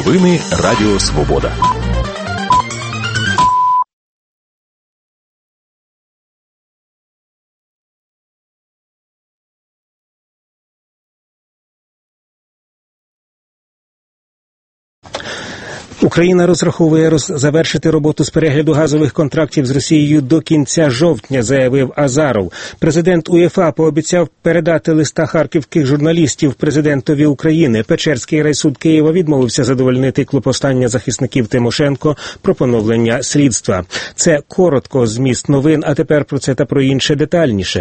Новини Радіо Свобода. Україна розраховує завершити роботу з перегляду газових контрактів з Росією до кінця жовтня, заявив Азаров. Президент УЄФА пообіцяв передати листа харківських журналістів президентові України. Печерський райсуд Києва відмовився задовольнити клопотання захисників Тимошенко про поновлення слідства. Це коротко зміст новин, а тепер про це та про інше детальніше.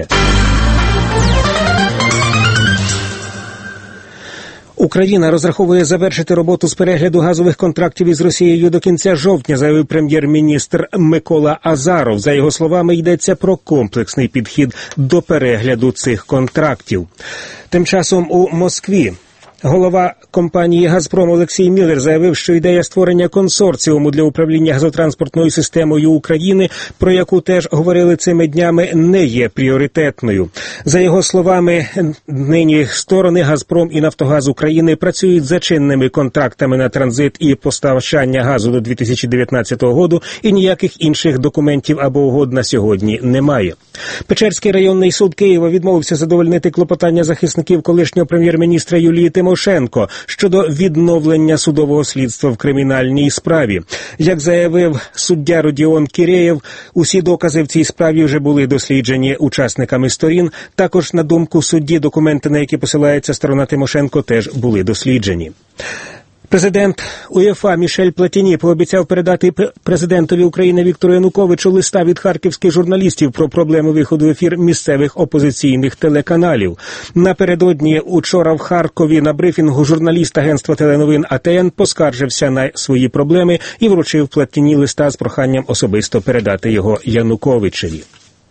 Україна розраховує завершити роботу з перегляду газових контрактів із Росією до кінця жовтня, заявив прем'єр-міністр Микола Азаров. За його словами, йдеться про комплексний підхід до перегляду цих контрактів. Тим часом у Москві голова компанії «Газпром» Олексій Міллер заявив, що ідея створення консорціуму для управління газотранспортною системою України, про яку теж говорили цими днями, не є пріоритетною. За його словами, нині сторони «Газпром» і «Нафтогаз України» працюють за чинними контрактами на транзит і постачання газу до 2019 року, і ніяких інших документів або угод на сьогодні немає. Печерський районний суд Києва відмовився задовольнити клопотання захисників колишнього прем'єр-міністра Юлії Тимошенко щодо відновлення судового слідства в кримінальній справі. Як заявив суддя Родіон Кірєєв, усі докази в цій справі вже були досліджені учасниками сторін. Також, на думку судді, документи, на які посилається сторона Тимошенко, теж були досліджені. Президент УЄФА Мішель Платіні пообіцяв передати президентові України Віктору Януковичу листа від харківських журналістів про проблеми виходу в ефір місцевих опозиційних телеканалів. Напередодні учора в Харкові на брифінгу журналіст агентства теленовин АТН поскаржився на свої проблеми і вручив Платіні листа з проханням особисто передати його Януковичеві.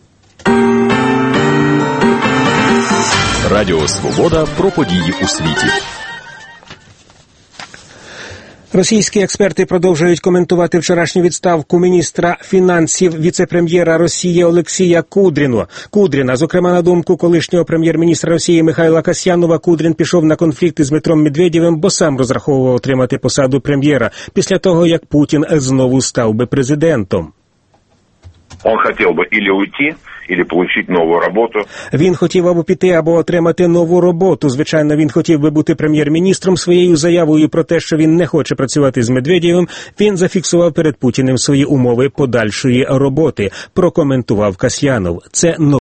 Радіо Свобода про події у світі. Російські експерти продовжують коментувати вчорашню відставку міністра фінансів віце-прем'єра Росії Олексія Кудріна. Зокрема, на думку колишнього прем'єр-міністра Росії Михайла Касьянова, Кудрін пішов на конфлікт із Дмитром Медведєвим, бо сам розраховував отримати посаду прем'єра після того, як Путін знову став би президентом. Он хотів би или уйти, или получить нову роботу. Він хотів або піти, або отримати нову роботу. Звичайно, він хотів би бути прем'єр-міністром. Своєю заявою про те, що він не хоче працювати з Медведєвим, він зафіксував перед Путіним свої умови подальшої роботи, прокоментував Касьянов. Це